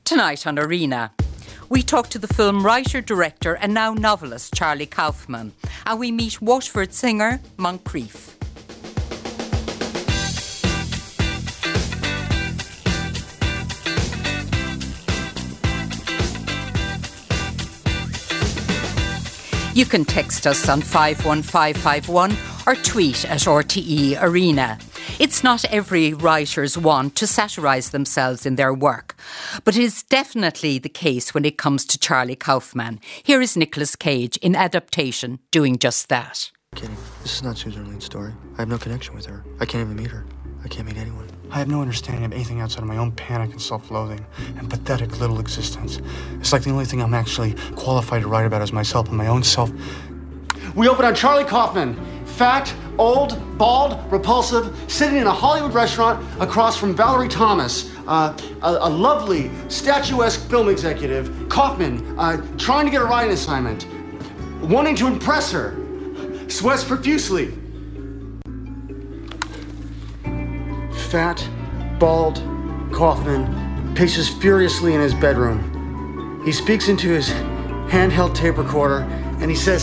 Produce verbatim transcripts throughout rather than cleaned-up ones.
Tonight on Arena, we talk to the film writer, director and now novelist Charlie Kaufman, and we meet Waterford singer Moncrief. You can text us on five one five five one or tweet at R T E Arena. It's not every writer's want to satirise themselves in their work, but it is definitely the case when it comes to Charlie Kaufman. Here is Nicolas Cage in Adaptation doing just that. Kidding. This is not Susan Orlean's story. I have no connection with her. I can't even meet her. I can't meet anyone. I have no understanding of anything outside of my own panic and self-loathing and pathetic little existence. It's like the only thing I'm actually qualified to write about is myself and my own self. We open on Charlie Kaufman. Fat, old, bald, repulsive, sitting in a Hollywood restaurant across from Valerie Thomas, uh, a, a lovely, statuesque film executive. Kaufman, uh, trying to get a writing assignment, wanting to impress her, sweats profusely. Fat, bald, Kaufman paces furiously in his bedroom. He speaks into his handheld tape recorder and he says,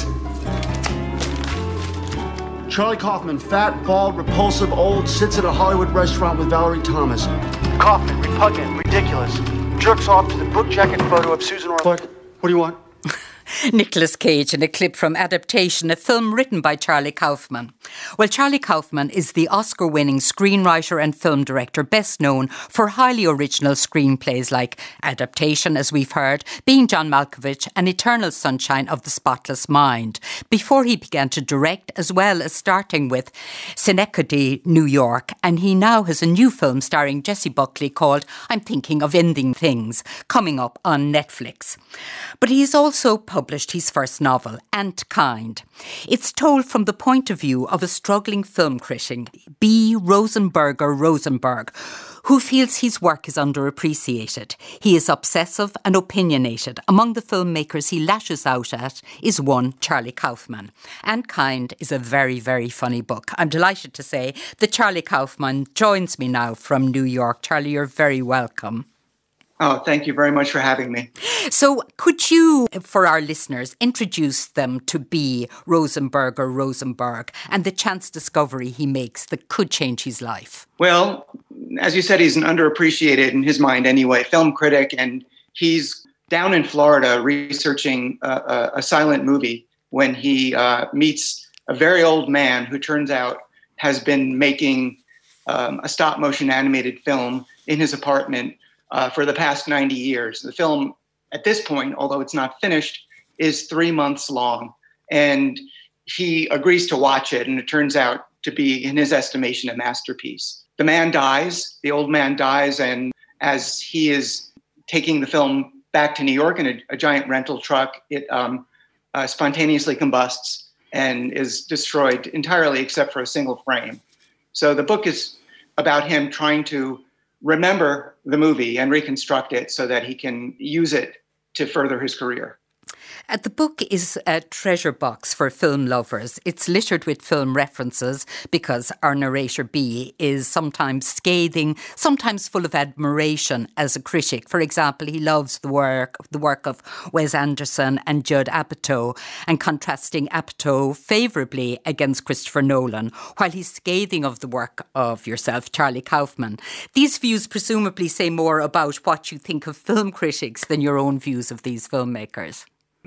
Charlie Kaufman, fat, bald, repulsive, old, sits at a Hollywood restaurant with Valerie Thomas. Kaufman, repugnant, ridiculous, jerks off to the book jacket photo of Susan Orlean. What? What do you want? Nicolas Cage in a clip from Adaptation, a film written by Charlie Kaufman. Well, Charlie Kaufman is the Oscar-winning screenwriter and film director best known for highly original screenplays like Adaptation, as we've heard, Being John Malkovich and Eternal Sunshine of the Spotless Mind, before he began to direct, as well as starting with Synecdoche, New York, and he now has a new film starring Jessie Buckley called I'm Thinking of Ending Things, coming up on Netflix. But he's also published his first novel, Antkind. It's told from the point of view of a struggling film critic, B. Rosenberger Rosenberg, who feels his work is underappreciated. He is obsessive and opinionated. Among the filmmakers he lashes out at is one Charlie Kaufman. Antkind is a very, very funny book. I'm delighted to say that Charlie Kaufman joins me now from New York. Charlie, you're very welcome. Oh, thank you very much for having me. So could you, for our listeners, introduce them to B. Rosenberger Rosenberg and the chance discovery he makes that could change his life? Well, as you said, he's an underappreciated, in his mind anyway, film critic, and he's down in Florida researching a, a, a silent movie when he uh, meets a very old man who turns out has been making um, a stop-motion animated film in his apartment Uh, for the past ninety years. The film, at this point, although it's not finished, is three months long. And he agrees to watch it, and it turns out to be, in his estimation, a masterpiece. The man dies, the old man dies, and as he is taking the film back to New York in a, a giant rental truck, it um, uh, spontaneously combusts and is destroyed entirely except for a single frame. So the book is about him trying to remember the movie and reconstruct it so that he can use it to further his career. Uh, the book is a treasure box for film lovers. It's littered with film references because our narrator B is sometimes scathing, sometimes full of admiration as a critic. For example, he loves the work the work of Wes Anderson and Judd Apatow, and contrasting Apatow favourably against Christopher Nolan, while he's scathing of the work of yourself, Charlie Kaufman. These views presumably say more about what you think of film critics than your own views of these filmmakers.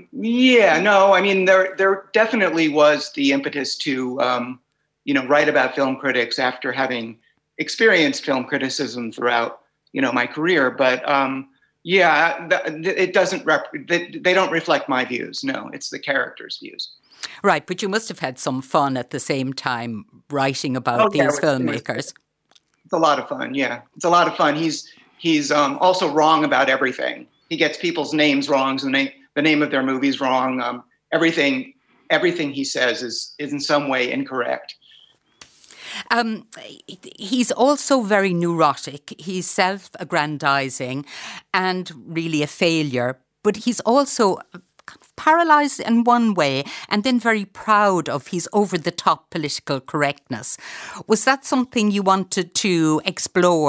Yeah, no, I mean, there there definitely was the impetus to, um, you know, write about film critics after having experienced film criticism throughout, you know, my career. But um, yeah, th- it doesn't, rep- they, they don't reflect my views. No, it's the characters' views. Right, but you must have had some fun at the same time writing about oh, these yeah, it was, filmmakers. It was, it's a lot of fun, yeah. It's a lot of fun. He's he's um, also wrong about everything. He gets people's names wrong, so the name, the name of their movies wrong. Um, everything everything he says is, is in some way incorrect. Um, he's also very neurotic. He's self-aggrandizing and really a failure, but he's also paralysed in one way and then very proud of his over-the-top political correctness. Was that something you wanted to explore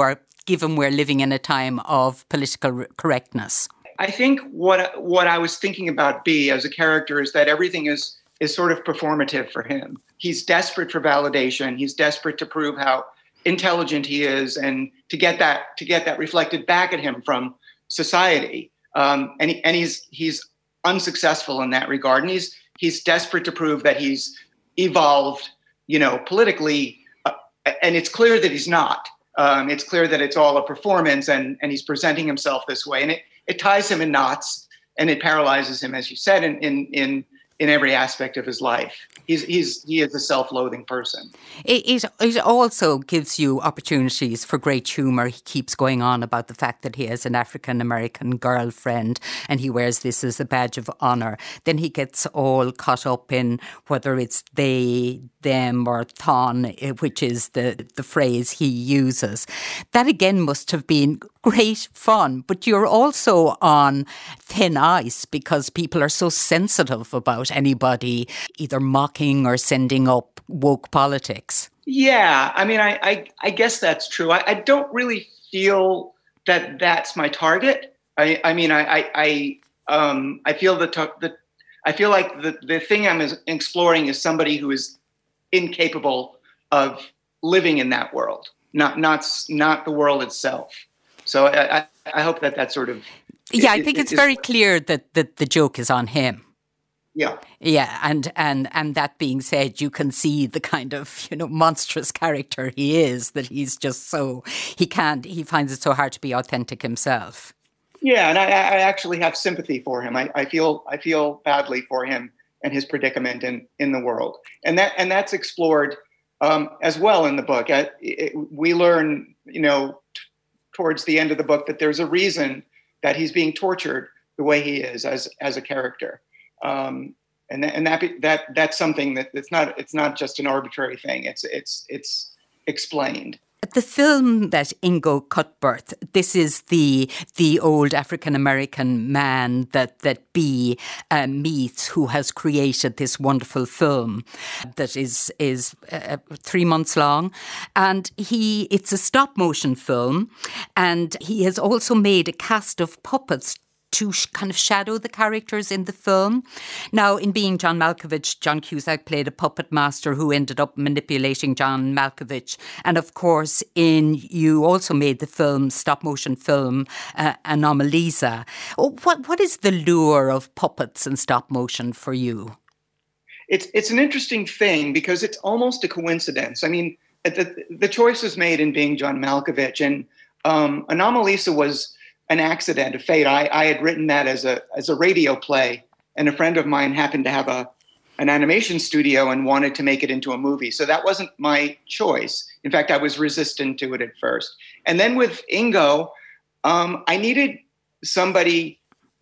given we're living in a time of political correctness? I think what what I was thinking about B as a character is that everything is is sort of performative for him. He's desperate for validation. He's desperate to prove how intelligent he is, and to get that to get that reflected back at him from society. Um, and he, and he's he's unsuccessful in that regard. And he's he's desperate to prove that he's evolved, you know, politically. Uh, and it's clear that he's not. Um, it's clear that it's all a performance, and and he's presenting himself this way. And it it ties him in knots, and it paralyzes him, as you said, in in in, in every aspect of his life. He's he's he is a self-loathing person. It, it it also gives you opportunities for great humour. He keeps going on about the fact that he has an African American girlfriend and he wears this as a badge of honour. Then he gets all caught up in whether it's they, them, or thon, which is the the phrase he uses. That again must have been great fun, but you're also on thin ice because people are so sensitive about anybody either mocking or sending up woke politics. Yeah, I mean, I I, I guess that's true. I, I don't really feel that that's my target. I I mean, I I, I um I feel the the I feel like the the thing I'm exploring is somebody who is incapable of living in that world, not not not the world itself. So I, I hope that that sort of... Yeah, it, I think it, it's it, very clear that, that the joke is on him. Yeah. Yeah, and, and and that being said, you can see the kind of, you know, monstrous character he is, that he's just so... He can't... He finds it so hard to be authentic himself. Yeah, and I, I actually have sympathy for him. I, I feel I feel badly for him and his predicament in, in the world. And that and that's explored um, as well in the book. I, it, we learn, you know... towards the end of the book, that there's a reason that he's being tortured the way he is as as a character, um, and th- and that that that's something that it's not it's not just an arbitrary thing. It's it's it's explained. The film that Ingo Cuthbert, this is the the old African-American man that, that B uh, meets, who has created this wonderful film that is is uh, three months long. And he it's a stop-motion film, and he has also made a cast of puppets to sh- kind of shadow the characters in the film. Now, in Being John Malkovich, John Cusack played a puppet master who ended up manipulating John Malkovich. And of course, in you also made the film, stop-motion film, uh, Anomalisa. Oh, what what is the lure of puppets and stop-motion for you? It's it's an interesting thing because it's almost a coincidence. I mean, the, the choice was made in Being John Malkovich, and um, Anomalisa was an accident, a fate. I, I had written that as a as a radio play, and a friend of mine happened to have a an animation studio and wanted to make it into a movie. So that wasn't my choice. In fact, I was resistant to it at first. And then with Ingo, um, I needed somebody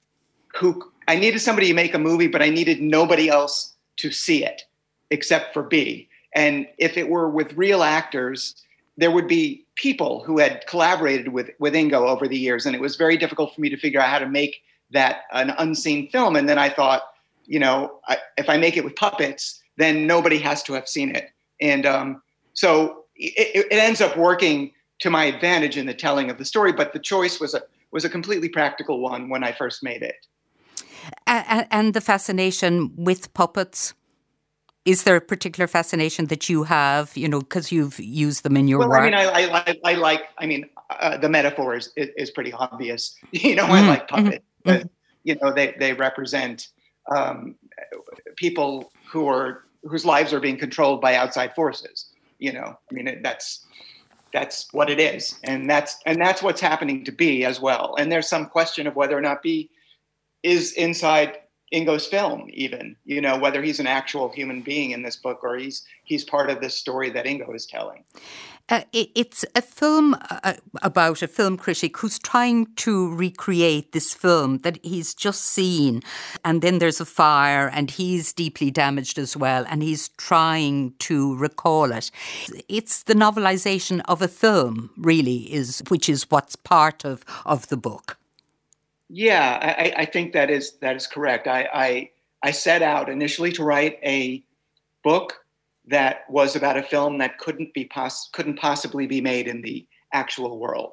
who I needed somebody to make a movie, but I needed nobody else to see it except for B. And if it were with real actors, there would be people who had collaborated with, with Ingo over the years. And it was very difficult for me to figure out how to make that an unseen film. And then I thought, you know, I, if I make it with puppets, then nobody has to have seen it. And um, so it, it ends up working to my advantage in the telling of the story. But the choice was a was a completely practical one when I first made it. And, and the fascination with puppets? Is there a particular fascination that you have, you know, because you've used them in your well, work? I mean, I, I, I like, I mean, uh, the metaphor is, is, is pretty obvious. You know, Mm-hmm. I like puppets. Mm-hmm. But, you know, they, they represent um, people who are, whose lives are being controlled by outside forces. You know, I mean, it, that's, that's what it is. And that's, and that's what's happening to B as well. And there's some question of whether or not B is inside Ingo's film, even, you know, whether he's an actual human being in this book or he's he's part of this story that Ingo is telling. Uh, it, it's a film uh, about a film critic who's trying to recreate this film that he's just seen. And then there's a fire and he's deeply damaged as well. And he's trying to recall it. It's the novelization of a film, really, is which is what's part of, of the book. Yeah, I, I think that is that is correct. I, I I set out initially to write a book that was about a film that couldn't be poss- couldn't possibly be made in the actual world.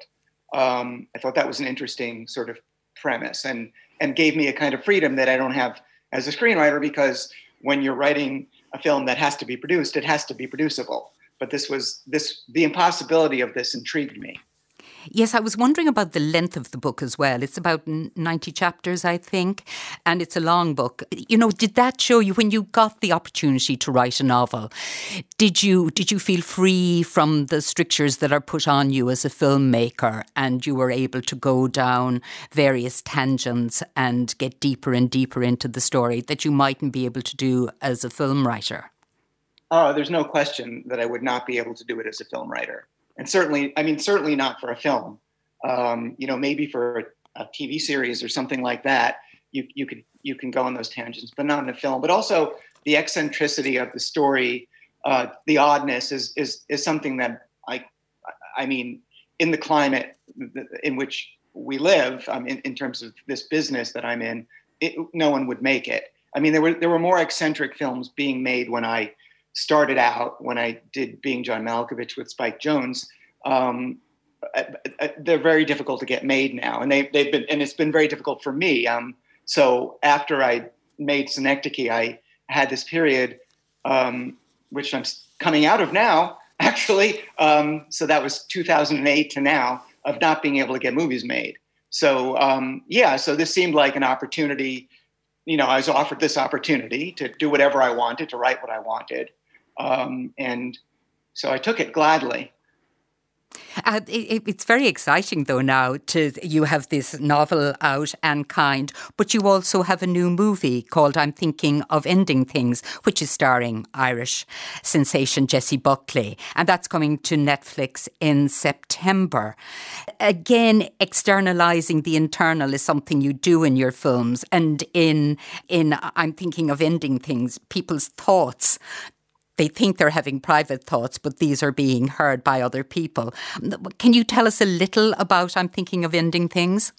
Um, I thought that was an interesting sort of premise, and and gave me a kind of freedom that I don't have as a screenwriter, because when you're writing a film that has to be produced, it has to be producible. But this was this the impossibility of this intrigued me. Yes, I was wondering about the length of the book as well. It's about ninety chapters, I think, and it's a long book. You know, did that show you, when you got the opportunity to write a novel, did you did you feel free from the strictures that are put on you as a filmmaker, and you were able to go down various tangents and get deeper and deeper into the story that you mightn't be able to do as a film writer? Oh, there's no question that I would not be able to do it as a film writer. And certainly, I mean, certainly not for a film. Um, you know, maybe for a, a T V series or something like that, you you could you can go on those tangents, but not in a film. But also the eccentricity of the story, uh, the oddness is is is something that I, I mean, in the climate in which we live, um, in, in terms of this business that I'm in, it, no one would make it. I mean, there were there were more eccentric films being made when I started out, when I did Being John Malkovich with Spike Jonze. Um, they're very difficult to get made now, and they, they've been, and it's been very difficult for me. Um, so after I made Synecdoche, I had this period, um, which I'm coming out of now, actually. Um, so that was two thousand eight to now, of not being able to get movies made. So um, yeah, so this seemed like an opportunity. You know, I was offered this opportunity to do whatever I wanted, to write what I wanted. Um, and so I took it gladly. Uh, it, it's very exciting, though, now to you have this novel out, and Kind, but you also have a new movie called I'm Thinking of Ending Things, which is starring Irish sensation Jessie Buckley, and that's coming to Netflix in September. Again, externalising the internal is something you do in your films, and in in I'm Thinking of Ending Things, people's thoughts, they think they're having private thoughts, but these are being heard by other people. Can you tell us a little about I'm Thinking of Ending Things?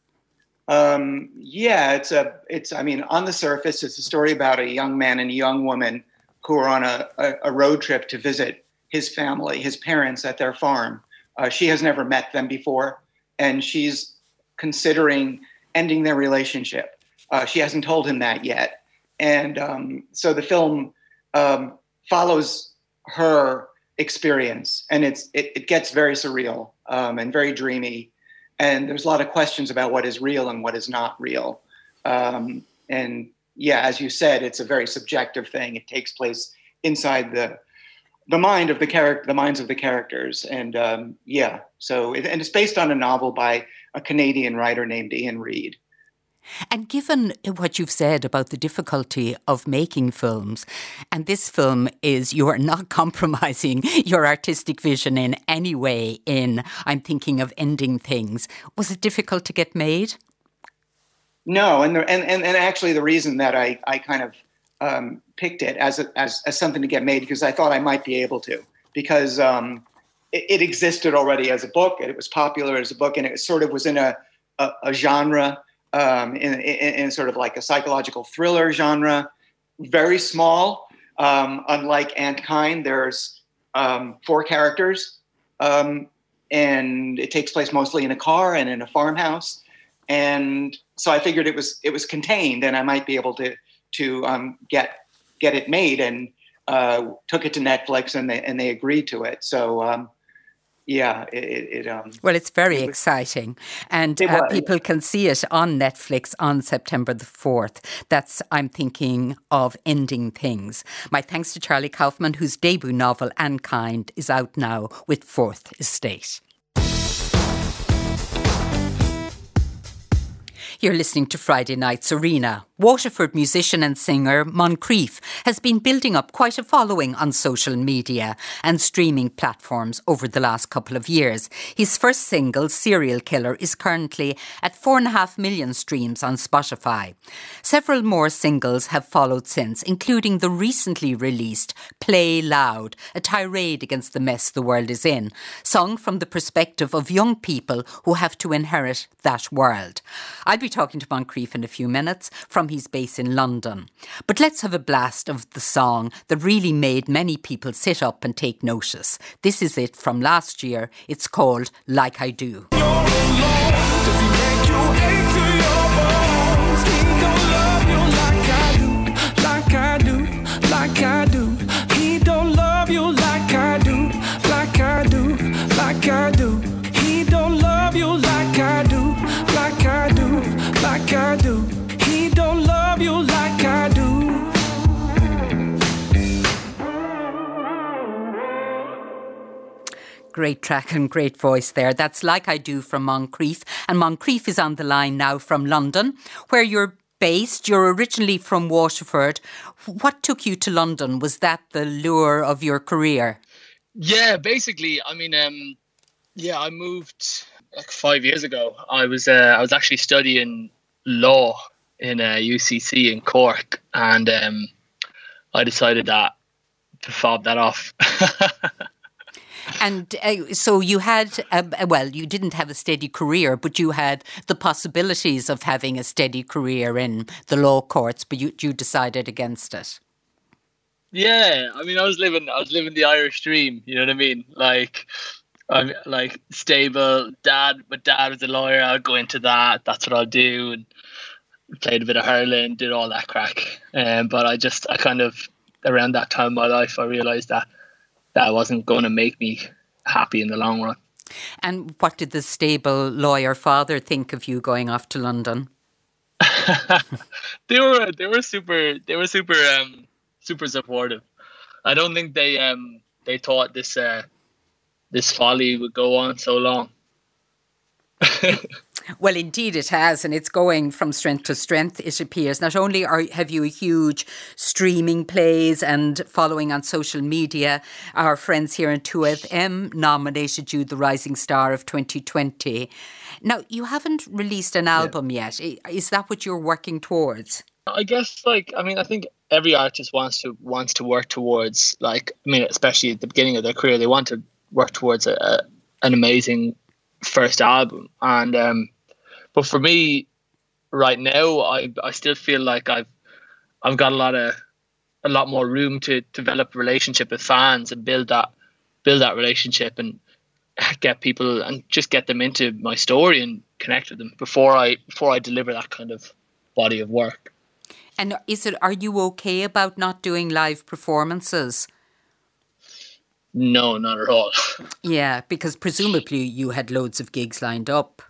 Um, yeah, it's a, it's, I mean, on the surface, it's a story about a young man and a young woman who are on a, a, a road trip to visit his family, his parents at their farm. Uh, she has never met them before, and she's considering ending their relationship. Uh, she hasn't told him that yet. And um, so the film um, follows her experience, and it's it, it gets very surreal um, and very dreamy, and there's a lot of questions about what is real and what is not real. Um, and yeah, as you said, it's a very subjective thing. It takes place inside the the mind of the character, the minds of the characters, and um, yeah. So it, and it's based on a novel by a Canadian writer named Ian Reid. And given what you've said about the difficulty of making films, and this film is, you are not compromising your artistic vision in any way in I'm Thinking of Ending Things. Was it difficult to get made? No, and the, and, and and actually the reason that I, I kind of um, picked it as, a, as as something to get made, because I thought I might be able to, because um, it, it existed already as a book, and it was popular as a book, and it sort of was in a, a, a genre, Um, in, in, in sort of like a psychological thriller genre, very small. Um, unlike Aunt Kind, there's um, four characters, um, and it takes place mostly in a car and in a farmhouse. And so I figured it was it was contained, and I might be able to to um, get get it made. And uh, took it to Netflix, and they and they agreed to it. So. Um, Yeah, it. it um, well, it's very it was, exciting, and uh, people can see it on Netflix on September the fourth. That's I'm Thinking of Ending Things. My thanks to Charlie Kaufman, whose debut novel And Kind is out now with Fourth Estate. You're listening to Friday Night's Arena. Waterford musician and singer Moncrief has been building up quite a following on social media and streaming platforms over the last couple of years. His first single, Serial Killer, is currently at four and a half million streams on Spotify. Several more singles have followed since, including the recently released Play Loud, a tirade against the mess the world is in, sung from the perspective of young people who have to inherit that world. I'll be talking to Moncrief in a few minutes. From he's based in London. But let's have a blast of the song that really made many people sit up and take notice. This is it from last year. It's called Like I Do. Like I do, he don't love you like I do, like I do, like I do. He don't love you like I do, like I do, like I do. He don't love you like I do. Great track and great voice there. That's Like I Do from Moncrief. And Moncrief is on the line now from London, where you're based. You're originally from Waterford. What took you to London? Was that the lure of your career? Yeah, basically, I mean, um, yeah, I moved like five years ago. I was uh, I was actually studying law in uh, U C C in Cork, and um, I decided that to fob that off. And uh, so you had, uh, well, you didn't have a steady career, but you had the possibilities of having a steady career in the law courts, but you, you decided against it. Yeah, I mean, I was living, I was living the Irish dream. You know what I mean? Like, I'm like stable. Dad, my dad was a lawyer. I'll go into that. That's what I'll do. And played a bit of hurling, did all that crack. Um, but I just, I kind of around that time in my life, I realised that. that wasn't going to make me happy in the long run. And what did the stable lawyer father think of you going off to London? they were they were super they were super um, super supportive. I don't think they um they thought this uh, this folly would go on so long. Well, indeed it has, and it's going from strength to strength, it appears. Not only are have you a huge streaming plays and following on social media, our friends here in two F M nominated you the Rising Star of twenty twenty. Now, you haven't released an album yeah. yet. Is that what you're working towards? I guess, like, I mean, I think every artist wants to wants to work towards, like, I mean, especially at the beginning of their career, they want to work towards a, a, an amazing first album. And um but for me right now, I I still feel like I've I've got a lot of a lot more room to develop a relationship with fans and build that build that relationship and get people and just get them into my story and connect with them before I before I deliver that kind of body of work. And is it are you okay about not doing live performances? No, not at all. Yeah, because presumably you had loads of gigs lined up.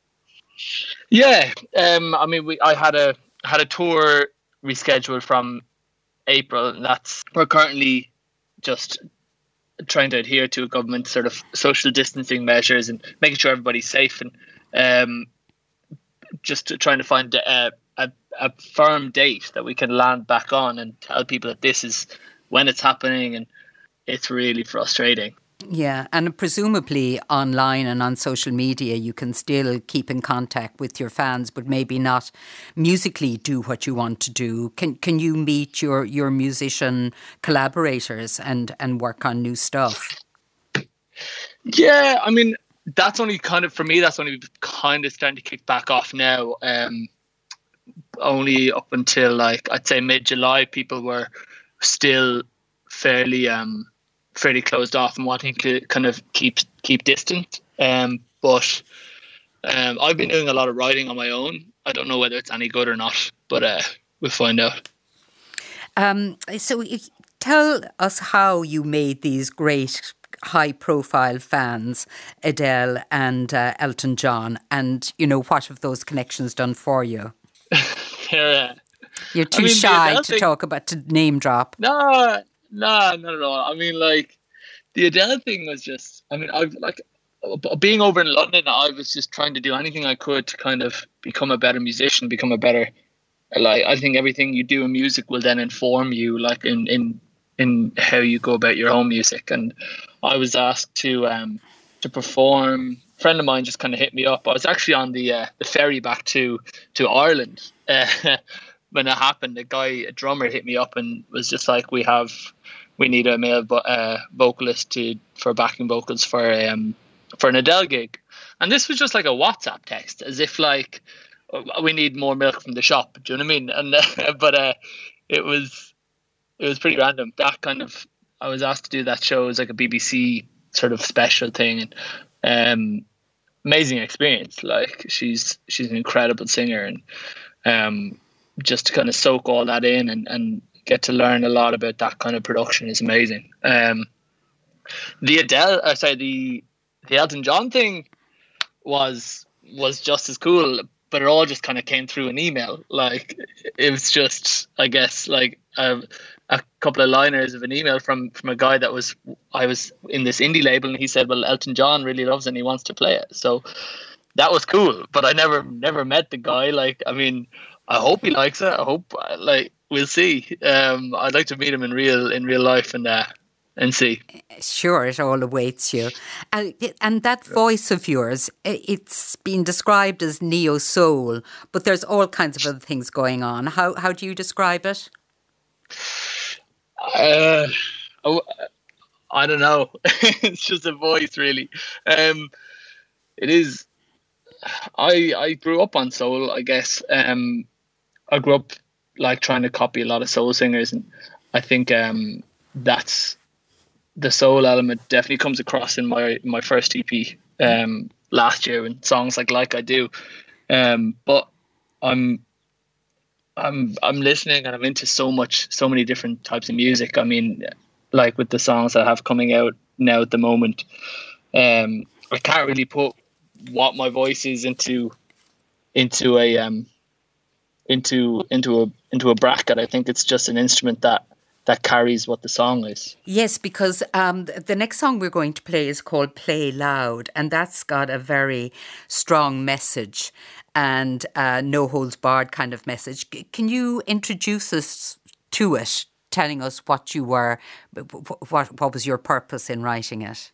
Yeah, um, I mean, we I had a had a tour rescheduled from April, and that's we're currently just trying to adhere to government sort of social distancing measures and making sure everybody's safe, and um, just trying to find a, a a firm date that we can land back on and tell people that this is when it's happening, and it's really frustrating. Yeah, and presumably online and on social media you can still keep in contact with your fans, but maybe not musically do what you want to do. Can can you meet your, your musician collaborators and, and work on new stuff? Yeah, I mean, that's only kind of, for me, that's only kind of starting to kick back off now. Um, only up until, like, I'd say mid-July, people were still fairly... Um, fairly closed off and wanting to kind of keep keep distant. Um, but um, I've been doing a lot of writing on my own. I don't know whether it's any good or not, but uh, we'll find out. Um, so tell us how you made these great high-profile fans, Adele and uh, Elton John, and, you know, what have those connections done for you? You're, uh, You're too I mean, shy to thing, talk about, to name drop. No, no, not at all. I mean, like, the Adele thing was just, I mean, I've like, being over in London, I was just trying to do anything I could to kind of become a better musician, become a better, like, I think everything you do in music will then inform you, like, in, in, in how you go about your own music. And I was asked to, um, to perform. A friend of mine just kind of hit me up. I was actually on the, uh, the ferry back to, to Ireland. Uh, when it happened, a guy, a drummer hit me up and was just like, we have, we need a male uh, vocalist to for backing vocals for um for an Adele gig. And this was just like a WhatsApp text, as if like, we need more milk from the shop. Do you know what I mean? And uh, but uh, it was it was pretty random. That kind of I was asked to do that show. It was like a B B C sort of special thing, and um, amazing experience. Like she's she's an incredible singer, and um, just to kind of soak all that in and, and get to learn a lot about that kind of production is amazing. Um, the Adele, uh, sorry, the the Elton John thing was was just as cool, but it all just kind of came through an email. Like it was just, I guess, like a, a couple of liners of an email from from a guy that was I was in this indie label, and he said, "Well, Elton John really loves it and he wants to play it." So that was cool, but I never never met the guy. Like, I mean, I hope he likes it. I hope, like, we'll see. Um, I'd like to meet him in real in real life and uh, and see. Sure, it all awaits you. And, and that voice of yours, it's been described as neo-soul, but there's all kinds of other things going on. How how do you describe it? Uh, oh, I don't know. It's just a voice, really. Um, it is. I I grew up on soul, I guess. Um, I grew up like trying to copy a lot of soul singers, and I think um, that's the soul element definitely comes across in my my first E P um, last year, and songs like Like I Do. Um, but I'm I'm I'm listening and I'm into so much, so many different types of music. I mean, like with the songs I have coming out now at the moment, um, I can't really put what my voice is into into a um into into a into a bracket. I think it's just an instrument that that carries what the song is. Yes, because um, the next song we're going to play is called Play Loud, and that's got a very strong message and uh, no holds barred kind of message. Can you introduce us to it, telling us what you were, what what was your purpose in writing it?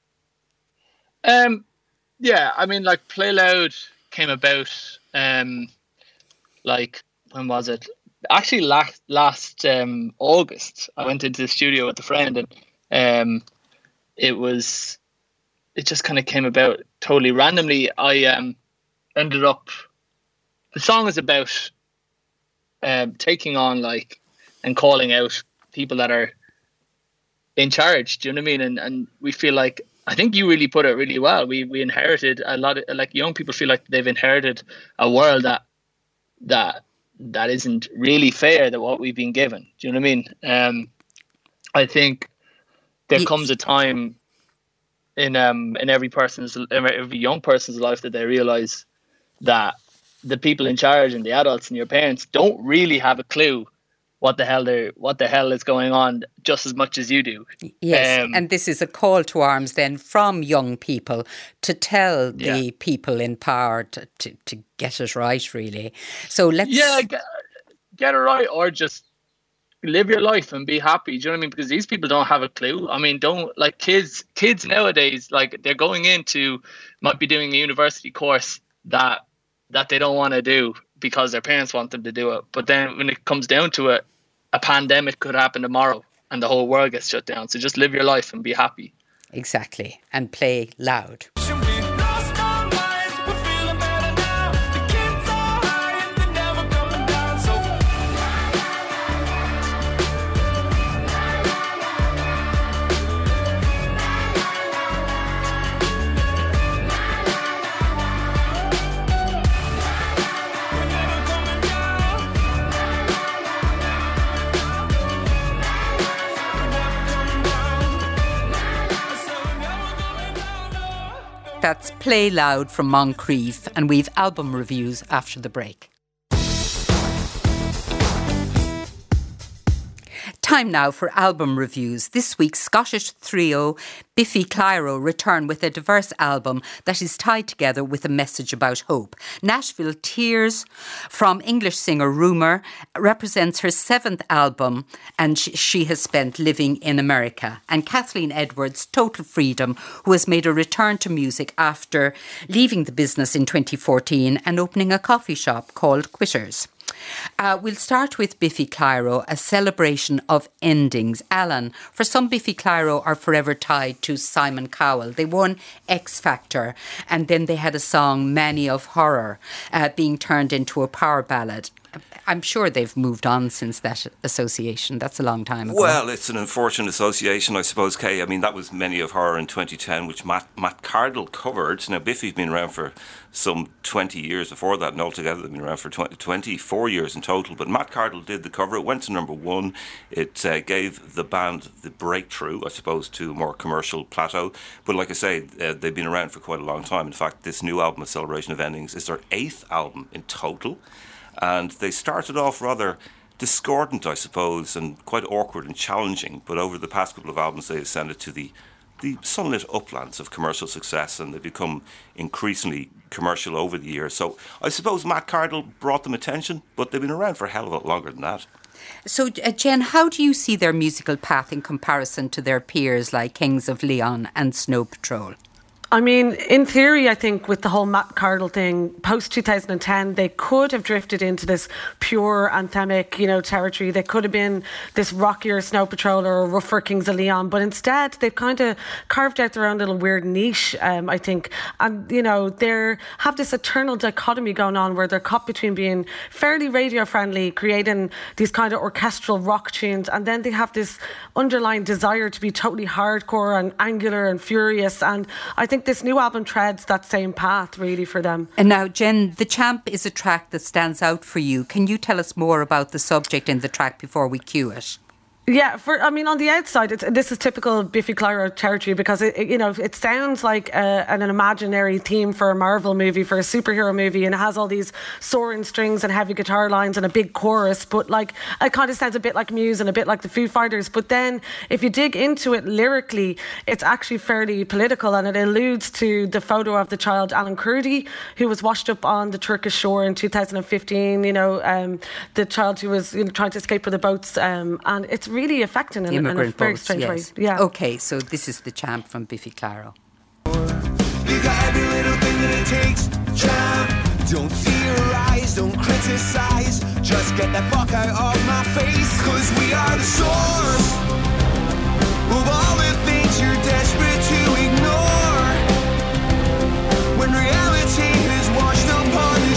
Um, yeah, I mean, like Play Loud came about, um, like, when was it? Actually, last last um, August, I went into the studio with a friend, and um, it was, it just kind of came about totally randomly. I um, ended up, the song is about um, taking on, like, and calling out people that are in charge. Do you know what I mean? And and we feel like, I think you really put it really well. We we inherited a lot of, like, young people feel like they've inherited a world that that. that isn't really fair than what we've been given. Do you know what I mean? Um, I think there yes. comes a time in um in every person's every young person's life that they realize that the people in charge and the adults and your parents don't really have a clue what the hell they what the hell is going on just as much as you do. Yes, um, and this is a call to arms then from young people to tell the yeah. people in power to, to, to get it right, really. So let's... Yeah, get, get it right, or just live your life and be happy. Do you know what I mean? Because these people don't have a clue. I mean, don't, like, kids, kids nowadays, like, they're going into, might be doing a university course that that they don't want to do because their parents want them to do it. But then when it comes down to it, a pandemic could happen tomorrow and the whole world gets shut down. So just live your life and be happy. Exactly. And play loud. That's Play Loud from Moncrief, and we've album reviews after the break. Time now for album reviews. This week, Scottish trio Biffy Clyro return with a diverse album that is tied together with a message about hope. Nashville Tears from English singer Rumour represents her seventh album, and she has spent living in America. And Kathleen Edwards, Total Freedom, who has made a return to music after leaving the business in twenty fourteen and opening a coffee shop called Quitters. Uh, we'll start with Biffy Clyro, a celebration of endings. Alan, for some, Biffy Clyro are forever tied to Simon Cowell. They won X Factor, and then they had a song, Manny of Horror, uh, being turned into a power ballad. I'm sure they've moved on since that association. That's a long time ago. Well, it's an unfortunate association, I suppose, Kay. I mean, that was Many of Horror in twenty ten, which Matt, Matt Cardle covered. Now, Biffy's been around for some twenty years before that, and altogether they've been around for twenty, twenty-four years in total. But Matt Cardle did the cover. It went to number one. It uh, gave the band the breakthrough, I suppose, to a more commercial plateau. But like I say, uh, they've been around for quite a long time. In fact, this new album, A Celebration of Endings, is their eighth album in total. And they started off rather discordant, I suppose, and quite awkward and challenging. But over the past couple of albums, they ascended to the, the sunlit uplands of commercial success, and they've become increasingly commercial over the years. So I suppose Matt Cardle brought them attention, but they've been around for a hell of a lot longer than that. So, uh, Jen, how do you see their musical path in comparison to their peers like Kings of Leon and Snow Patrol? I mean, in theory, I think with the whole Matt Cardle thing, post two thousand ten, they could have drifted into this pure anthemic, you know, territory. They could have been this rockier Snow Patrol or rougher Kings of Leon, but instead they've kind of carved out their own little weird niche, um, I think. And, you know, they have this eternal dichotomy going on where they're caught between being fairly radio-friendly, creating these kind of orchestral rock tunes, and then they have this underlying desire to be totally hardcore and angular and furious. And I think this new album treads that same path, really, for them. And now, Jen, The Champ is a track that stands out for you. Can you tell us more about the subject in the track before we cue it? Yeah, for I mean, on the outside, it's, this is typical Biffy Clyro territory because it, it, you know, it sounds like a, an imaginary theme for a Marvel movie, for a superhero movie, and it has all these soaring strings and heavy guitar lines and a big chorus. But like, it kind of sounds a bit like Muse and a bit like the Foo Fighters. But then, if you dig into it lyrically, it's actually fairly political, and it alludes to the photo of the child Alan Kurdi, who was washed up on the Turkish shore in two thousand fifteen. You know, um, the child who was you know, trying to escape with the boats, um, and it's really affecting in, in a very strange yes. way. Yeah. Okay, so this is The Champ from Biffy Clyro. You got every little thing that it takes, champ. Don't theorize, don't criticize. Just get the fuck out of my face. Cause we are the source of all the things you're desperate to ignore. When reality is washed upon the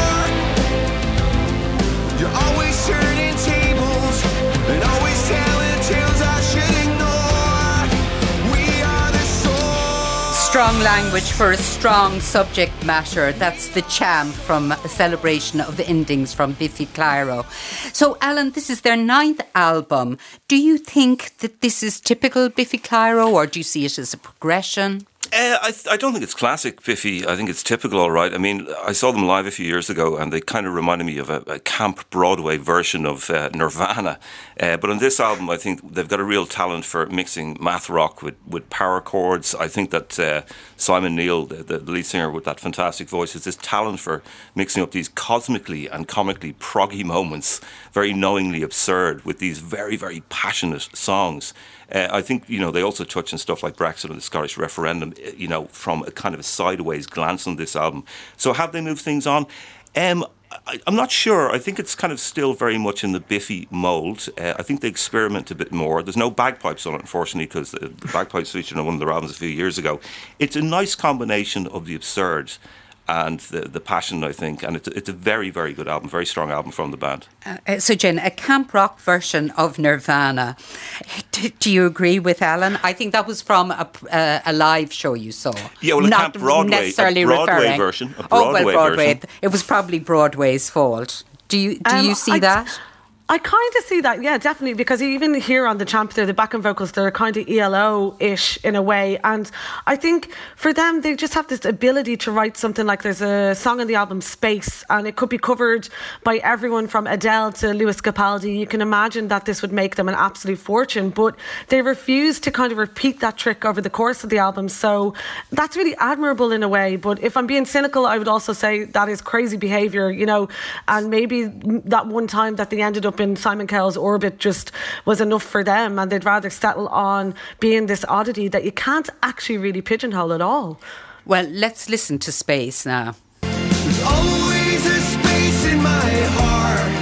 shore, you're always turning tables and always telling tales I should ignore. We are the soul. Strong language for a strong subject matter. That's The Champ from A Celebration of the Endings from Biffy Clyro. So, Alan, this is their ninth album. Do you think that this is typical Biffy Clyro, or do you see it as a progression? Uh, I, th- I don't think it's classic Biffy. I think it's typical, all right. I mean, I saw them live a few years ago, and they kind of reminded me of a, a camp Broadway version of uh, Nirvana. Uh, but on this album, I think they've got a real talent for mixing math rock with, with power chords. I think that uh, Simon Neil, the, the lead singer with that fantastic voice, has this talent for mixing up these cosmically and comically proggy moments, very knowingly absurd, with these very, very passionate songs. Uh, I think, you know, they also touch on stuff like Brexit and the Scottish referendum, you know, from a kind of a sideways glance on this album. So have they moved things on? Um, I, I'm not sure. I think it's kind of still very much in the Biffy mould. Uh, I think they experiment a bit more. There's no bagpipes on it, unfortunately, because the, the bagpipes featured on one of their albums a few years ago. It's a nice combination of the absurd and the, the passion, I think. And it's, it's a very, very good album, very strong album from the band. Uh, so, Jen, a camp rock version of Nirvana. Do, do you agree with Alan? I think that was from a, uh, a live show you saw. Yeah, well, a Not camp Broadway, necessarily a Broadway referring. version. A Broadway oh, well, Broadway. version. It was probably Broadway's fault. Do you, do Um, you see I, that? I kind of see that, yeah, definitely, because even here on The Champ, they're the backing vocals, they're kind of E L O-ish in a way, and I think for them, they just have this ability to write something like there's a song on the album, Space, and it could be covered by everyone from Adele to Lewis Capaldi. You can imagine that this would make them an absolute fortune, but they refuse to kind of repeat that trick over the course of the album, so that's really admirable in a way. But if I'm being cynical, I would also say that is crazy behaviour, you know, and maybe that one time that they ended up in Simon Cowell's orbit just was enough for them, and they'd rather settle on being this oddity that you can't actually really pigeonhole at all. Well, let's listen to Space now. There's always a space in my heart.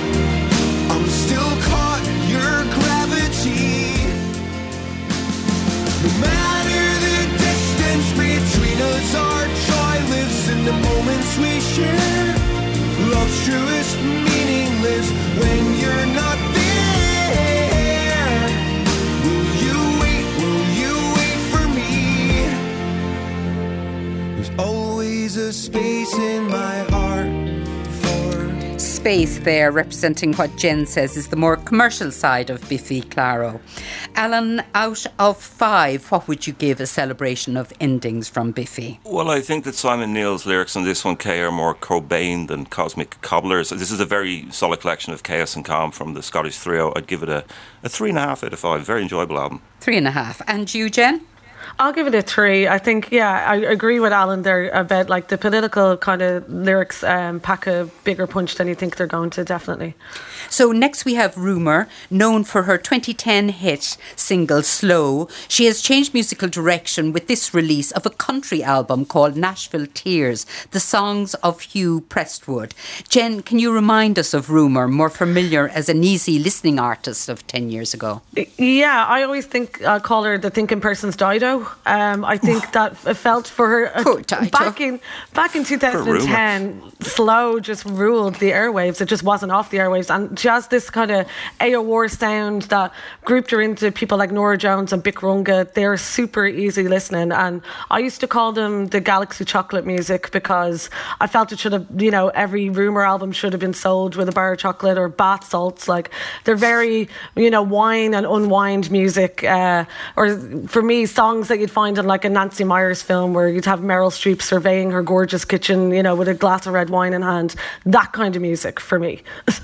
face there representing what Jen says is the more commercial side of Biffy Clyro. Alan, out of five, what would you give a celebration of endings from Biffy? Well, I think that Simon Neil's lyrics on this one, Kay, are more Cobain than Cosmic Cobblers. This is a very solid collection of chaos and calm from the Scottish trio. I'd give it a, a three and a half out of five. Very enjoyable album. Three and a half. And you, Jen? I'll give it a three. I think, yeah, I agree with Alan there about like the political kind of lyrics um, pack a bigger punch than you think they're going to, definitely. So next we have Rumour, known for her twenty ten hit single Slow. She has changed musical direction with this release of a country album called Nashville Tears, the songs of Hugh Prestwood. Jen, can you remind us of Rumour, more familiar as an easy listening artist of ten years ago? Yeah, I always think I uh, call her the thinking person's Dido. Um, I think that felt for her uh, back in back in two thousand ten. Slow just ruled the airwaves. It just wasn't off the airwaves, and she has this kind of A O R sound that grouped her into people like Norah Jones and Bic Runga. They're super easy listening, and I used to call them the Galaxy Chocolate music because I felt it should have, you know, every Rumour album should have been sold with a bar of chocolate or bath salts. Like, they're very, you know, wine and unwind music, uh, or for me, songs that you'd find in like a Nancy Meyers film where you'd have Meryl Streep surveying her gorgeous kitchen, you know, with a glass of red wine in hand. That kind of music for me.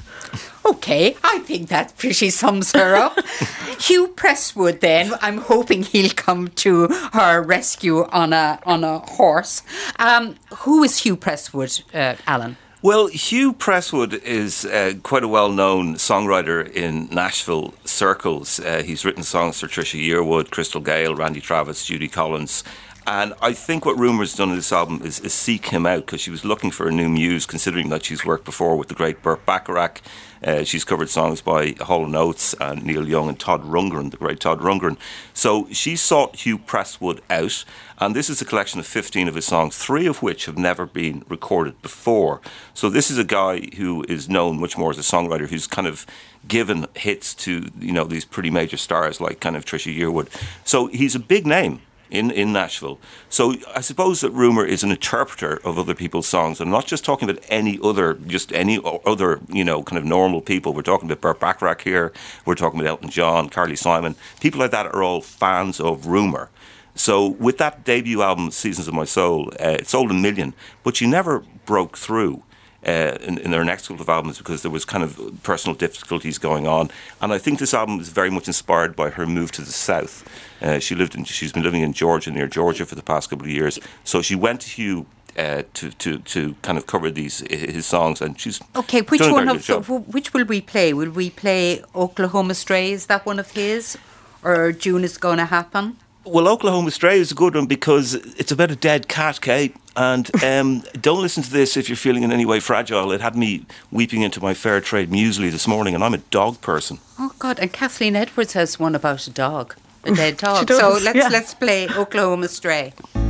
Okay, I think that pretty sums her up. Hugh Prestwood, then, I'm hoping he'll come to her rescue on a on a horse. Um, who is Hugh Prestwood, uh, Alan? Well, Hugh Prestwood is uh, quite a well-known songwriter in Nashville circles. Uh, he's written songs for Trisha Yearwood, Crystal Gale, Randy Travis, Judy Collins. And I think what Rumour's done in this album is, is seek him out, because she was looking for a new muse, considering that she's worked before with the great Burt Bacharach. Uh, she's covered songs by Hall and Oates and Neil Young and Todd Rundgren, the great Todd Rundgren. So she sought Hugh Prestwood out, and this is a collection of fifteen of his songs, three of which have never been recorded before. So this is a guy who is known much more as a songwriter, who's kind of given hits to, you know, these pretty major stars like kind of Trisha Yearwood. So he's a big name in, in Nashville. So I suppose that Rumour is an interpreter of other people's songs. I'm not just talking about any other, just any other, you know, kind of normal people. We're talking about Burt Bacharach here. We're talking about Elton John, Carly Simon. People like that are all fans of Rumour. So with that debut album, Seasons of My Soul, uh, it sold a million, but she never broke through. Uh, in, in their next couple of albums, because there was kind of personal difficulties going on, and I think this album is very much inspired by her move to the south. Uh, she lived in, she's been living in Georgia, near Georgia, for the past couple of years. So she went to Hugh uh, to to to kind of cover these his songs, and she's okay. Which done a one very of good the, which will we play? Will we play Oklahoma Stray? Is that one of his, or June Is Gonna Happen? Well, Oklahoma Stray is a good one because it's about a dead cat, Kate. And um, don't listen to this if you're feeling in any way fragile. It had me weeping into my fair trade muesli this morning, and I'm a dog person. Oh God! And Kathleen Edwards has one about a dog, a dead dog. does, so let's yeah. let's play Oklahoma Stray.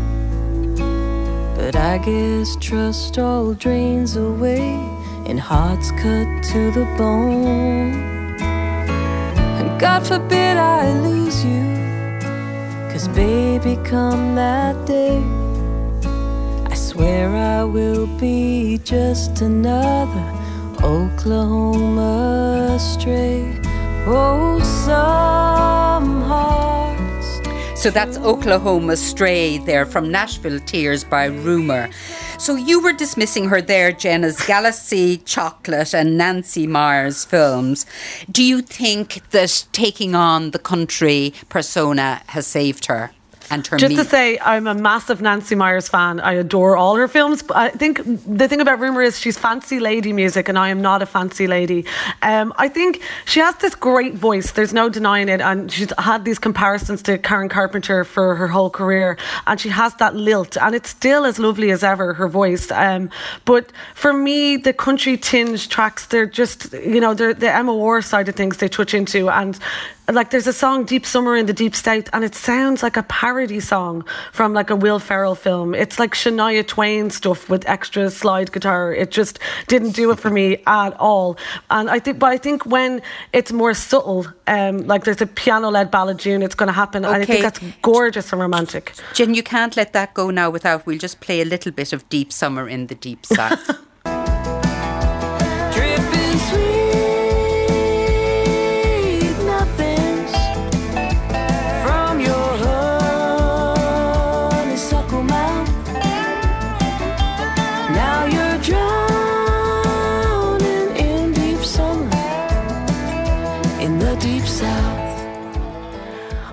But I guess trust all drains away and hearts cut to the bone. And God forbid I lose you, 'cause baby, come that day, I swear I will be just another Oklahoma stray. Oh, some hearts. So that's Oklahoma Stray there from Nashville Tears by Rumour. So you were dismissing her there, Jen, as Galaxy Chocolate and Nancy Meyers films. Do you think that taking on the country persona has saved her? And her Just me- to say, I'm a massive Nancy Meyers fan. I adore all her films. But I think the thing about Rumour is she's fancy lady music, and I am not a fancy lady. Um, I think she has this great voice. There's no denying it. And she's had these comparisons to Karen Carpenter for her whole career. And she has that lilt. And it's still as lovely as ever, her voice. Um, but for me, the country tinge tracks, they're just, you know, they're the M O R side of things they touch into. And like, there's a song, Deep Summer in the Deep South, and it sounds like a parody song from like a Will Ferrell film. It's like Shania Twain stuff with extra slide guitar. It just didn't do it for me at all. And I think, but I think when it's more subtle, um, like there's a piano-led ballad tune, it's going to happen. Okay. And I think that's gorgeous and romantic. Jen, you can't let that go now without, we'll just play a little bit of Deep Summer in the Deep South. Dripping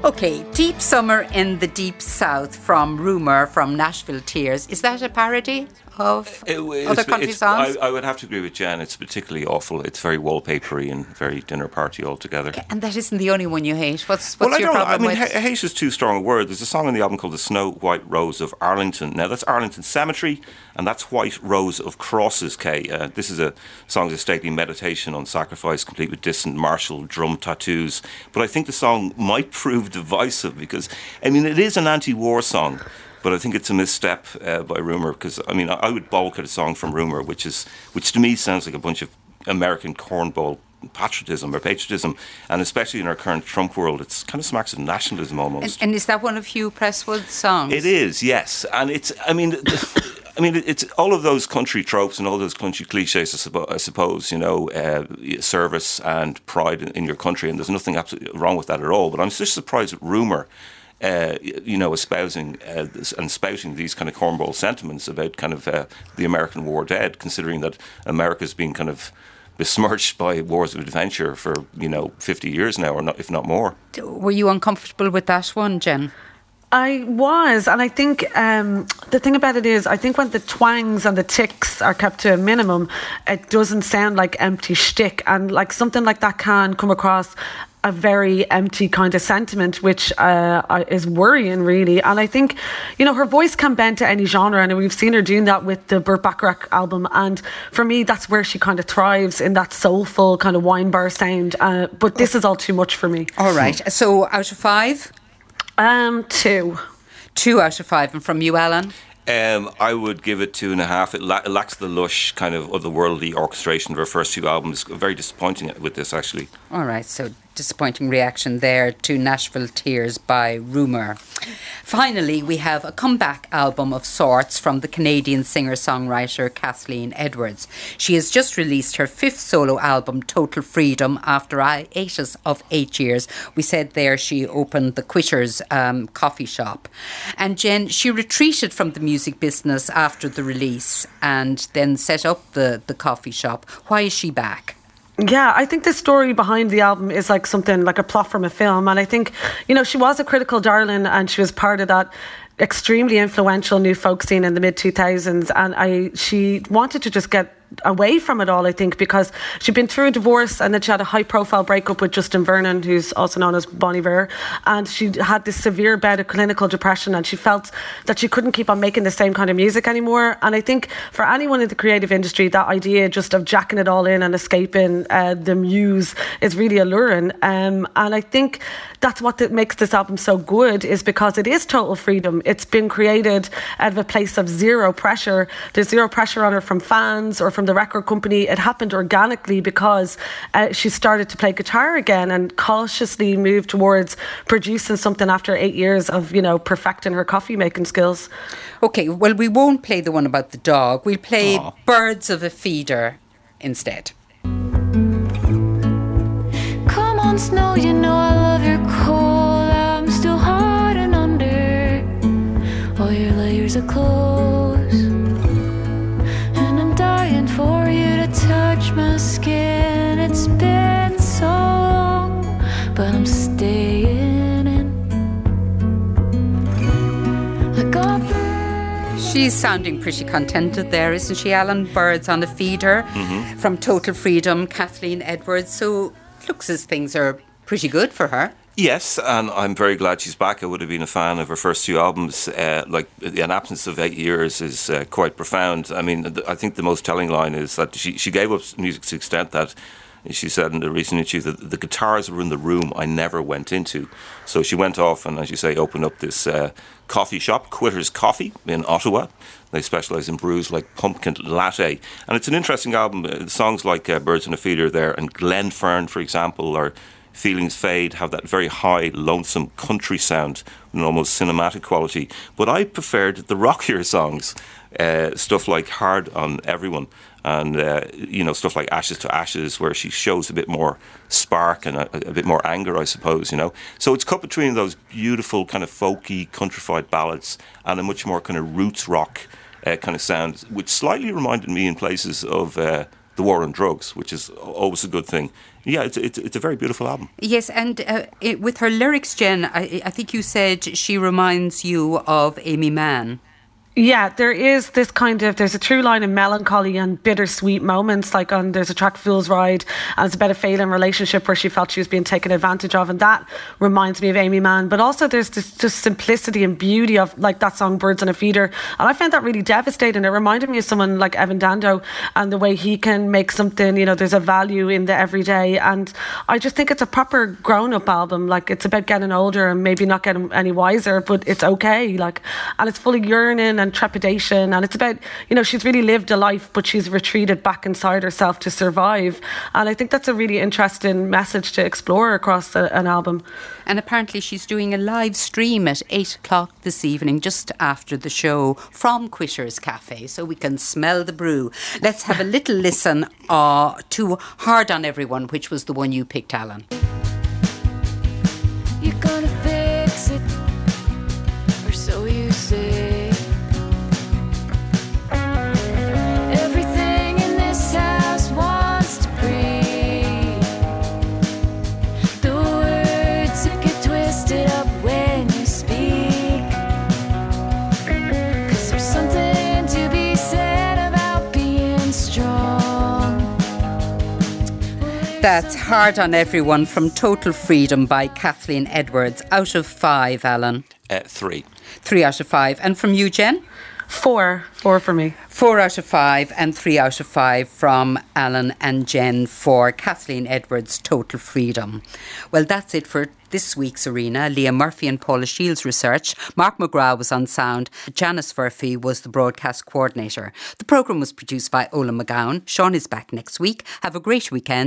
Okay, Deep Summer in the Deep South from Rumour from Nashville Tears. Is that a parody of it, other country songs? I, I would have to agree with Jen. It's particularly awful. It's very wallpapery and very dinner party altogether. Okay, and that isn't the only one you hate. What's, what's well, your I don't, problem I mean, with? ha- hate is too strong a word. There's a song on the album called The Snow White Rose of Arlington. Now, that's Arlington Cemetery, and that's White Rose of Crosses, Kay. Uh, this is a song of stately meditation on sacrifice, complete with distant martial drum tattoos. But I think the song might prove divisive because, I mean, it is an anti-war song, but I think it's a misstep uh, by Rumour because, I mean, I, I would balk at a song from Rumour, which is, which to me sounds like a bunch of American cornball patriotism or patriotism, and especially in our current Trump world, it's kind of smacks of nationalism almost. And, and is that one of Hugh Presswood's songs? It is, yes. And it's, I mean, I mean, it's all of those country tropes and all those country cliches, I, suppo- I suppose, you know, uh, service and pride in, in your country, and there's nothing absolutely wrong with that at all. But I'm just surprised at Rumour, uh, you know, espousing uh, and spouting these kind of cornball sentiments about kind of uh, the American war dead, considering that America's been kind of besmirched by wars of adventure for, you know, fifty years now, or not, if not more. Were you uncomfortable with that one, Jen? I was, and I think um, the thing about it is, I think when the twangs and the ticks are kept to a minimum, it doesn't sound like empty shtick, and like something like that can come across a very empty kind of sentiment, which uh, is worrying, really. And I think, you know, her voice can bend to any genre, and we've seen her doing that with the Burt Bacharach album. And for me, that's where she kind of thrives, in that soulful kind of wine bar sound. Uh, but this is all too much for me. All right. So out of five? Um, two. Two out of five. And from you, Alan? Um, I would give it two and a half. It, la- it lacks the lush kind of otherworldly orchestration of her first two albums. Very disappointing with this, actually. All right, so disappointing reaction there to Nashville Tears by Rumour. Finally, we have a comeback album of sorts from the Canadian singer-songwriter Kathleen Edwards. She has just released her fifth solo album, Total Freedom, after a hiatus of eight years. We said there she opened the Quitters um, coffee shop. And Jen, she retreated from the music business after the release and then set up the, the coffee shop. Why is she back? Yeah, I think the story behind the album is like something like a plot from a film. And I think, you know, she was a critical darling, and she was part of that extremely influential new folk scene in the mid two thousands. And I, she wanted to just get away from it all, I think, because she'd been through a divorce, and then she had a high profile breakup with Justin Vernon, who's also known as Bon Iver, and she had this severe bout of clinical depression, and she felt that she couldn't keep on making the same kind of music anymore. And I think for anyone in the creative industry, that idea just of jacking it all in and escaping uh, the muse is really alluring. Um, and I think that's what th- makes this album so good, is because it is total freedom. It's been created out of a place of zero pressure. There's zero pressure on her from fans or from the record company. It happened organically because uh, she started to play guitar again and cautiously moved towards producing something after eight years of, you know, perfecting her coffee making skills. Okay, well, we won't play the one about the dog. We'll play Aww. Birds of a Feeder instead. Come on, Snow, you know I love your cold. I'm still hot and under all your layers of clothes, and I'm dying for you to touch my skin. It's been so long, but I'm staying in. I got She's sounding pretty contented there, isn't she, Alan? Birds on a Feeder mm-hmm. from Total Freedom, Kathleen Edwards. So looks as things are pretty good for her. Yes, and I'm very glad she's back. I would have been a fan of her first two albums. Uh, like, an absence of eight years is uh, quite profound. I mean, th- I think the most telling line is that she, she gave up music to the extent that she said in a recent interview that the guitars were in the room I never went into. So she went off and, as you say, opened up this uh, coffee shop, Quitters Coffee, in Ottawa. They specialise in brews like pumpkin latte. And it's an interesting album. Songs like uh, Birds on a Feeder there and Glenfern, for example, or Feelings Fade, have that very high, lonesome country sound and almost cinematic quality. But I preferred the rockier songs, uh, stuff like Hard on Everyone, and uh, you know, stuff like Ashes to Ashes, where she shows a bit more spark and a, a bit more anger, I suppose, you know. So it's cut between those beautiful kind of folky, countrified ballads and a much more kind of roots rock uh, kind of sound, which slightly reminded me in places of uh, the war on drugs, which is always a good thing. Yeah, it's it's, it's a very beautiful album. Yes, and uh, it, with her lyrics, Jen, I, I think you said she reminds you of Amy Mann. Yeah, there is this kind of, there's a true line of melancholy and bittersweet moments, like on, there's a track Fool's Ride, and it's about a failing relationship where she felt she was being taken advantage of, and that reminds me of Amy Mann. But also there's this just simplicity and beauty of like that song Birds on a Feeder, and I found that really devastating. It reminded me of someone like Evan Dando and the way he can make something, you know, there's a value in the everyday, and I just think it's a proper grown-up album. Like, it's about getting older and maybe not getting any wiser, but it's okay, like, and it's full of yearning and trepidation, and it's about, you know, she's really lived a life but she's retreated back inside herself to survive, and I think that's a really interesting message to explore across a, an album. And apparently she's doing a live stream at eight o'clock this evening, just after the show, from Quitters Cafe, so we can smell the brew. Let's have a little listen uh, to Hard on Everyone, which was the one you picked, Alan. You're gonna fix it, or so you say. That's Hard on Everyone from Total Freedom by Kathleen Edwards. Out of five, Alan? Uh, three. Three out of five. And from you, Jen? Four. Four for me. Four out of five and three out of five from Alan and Jen for Kathleen Edwards' Total Freedom. Well, that's it for this week's Arena. Leah Murphy and Paula Shields research. Mark McGrath was on sound. Janice Murphy was the broadcast coordinator. The programme was produced by Ola McGowan. Sean is back next week. Have a great weekend.